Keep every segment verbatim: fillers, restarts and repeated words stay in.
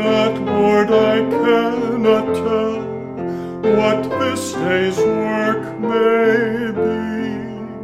Yet, Lord, I cannot tell what this day's work may be.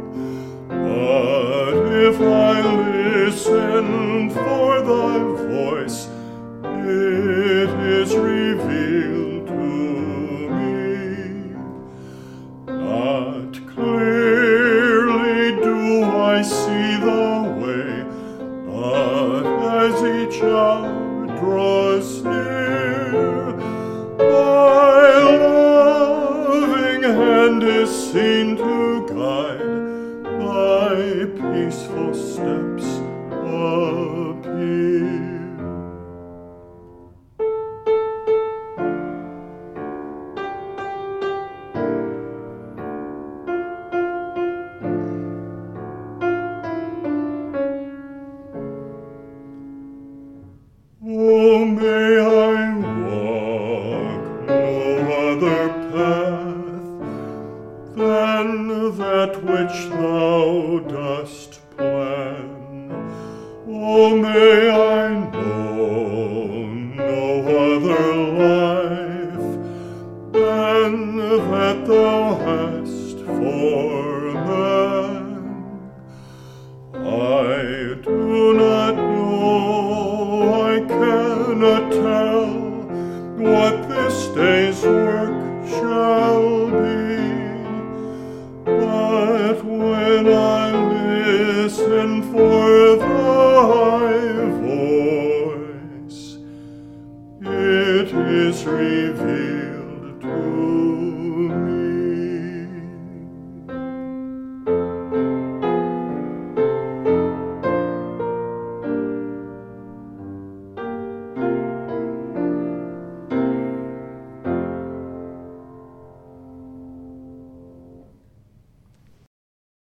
But if I listen for thy voice, it is revealed to me. Not clearly do I see the way, but as each hour draws near, thy loving hand is seen to guide, thy peaceful steps appear. Oh, may I walk no other path than that which thou dost plan. Oh, may I know no other life than that thou hast for man. I do not know, I cannot tell what this day's work shall be, but when I listen for thy voice, it is revealed